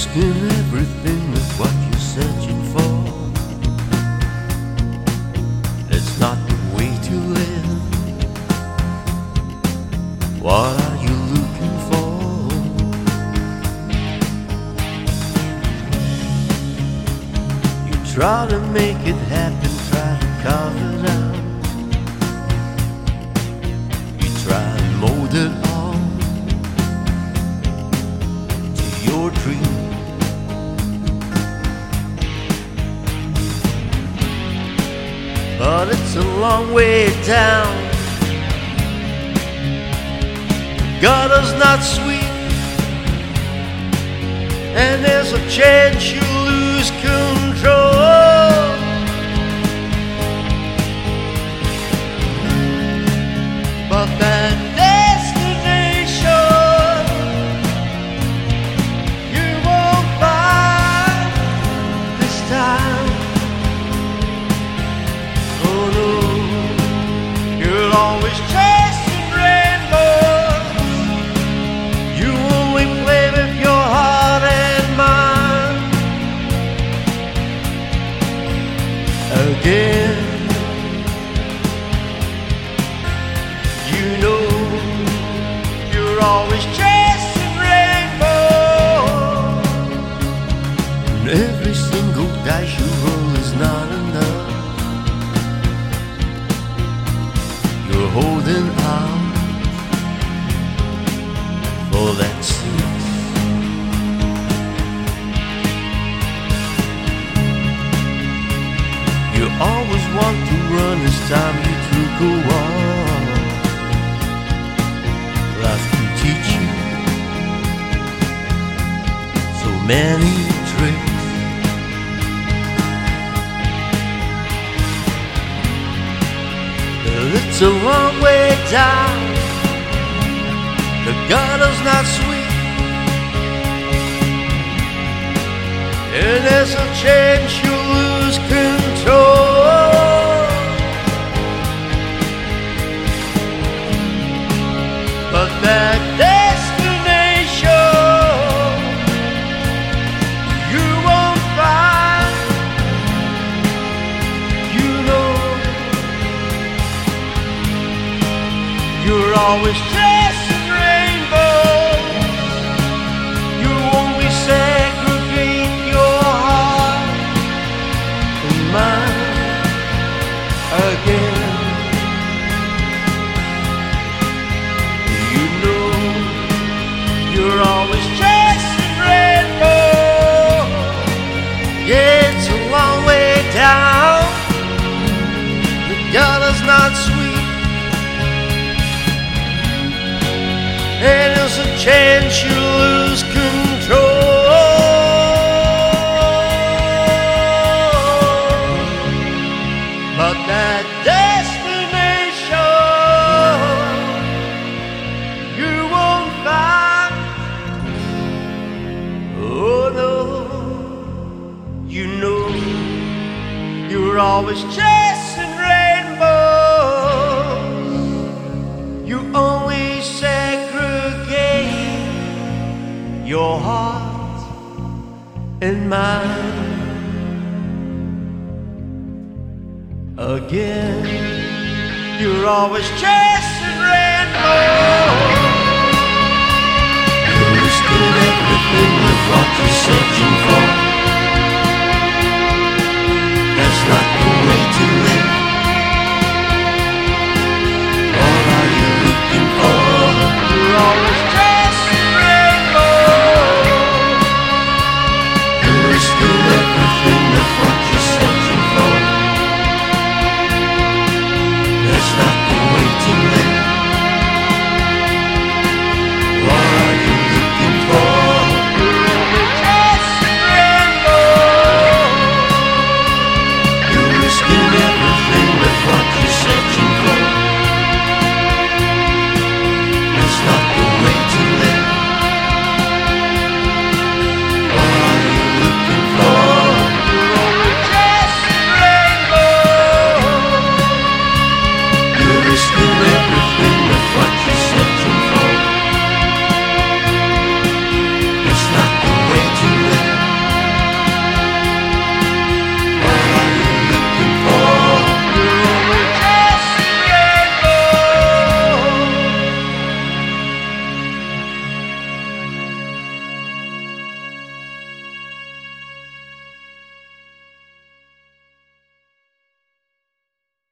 risking everything with what you're searching for. It's not the way to live. What are you looking for? You try to make it happen, try to carve it out. You try to mold it on to your dream. But it's a long way down. The gutter's not sweet, and there's a chance you lose control. But that destination you won't find this time. Oh no, you'll always chasing rainbows. You only play with your heart and mind. Again, you know you're always chasing rainbows, and every single dice you roll is not enough. You're holding out for that six. You always want to run, this time you took a walk. Life can teach you so many tricks. Well, it's a long way down. The gutter's not sweet, and there's a chance you lose control. But that destination you won't find. You know you're always chasing rainbows. You only segregate your heart and mind again. You know you're always chasing rainbows. Yeah, it's a long way down. The gutter's not sweet, and there's a chance you lose control. But that destination you won't find. Oh no, you know you're always chasing rainbows. You only segregate your heart and mind. Again, you're always chasing rainbows. You're risking everything with what you're searching for. That's not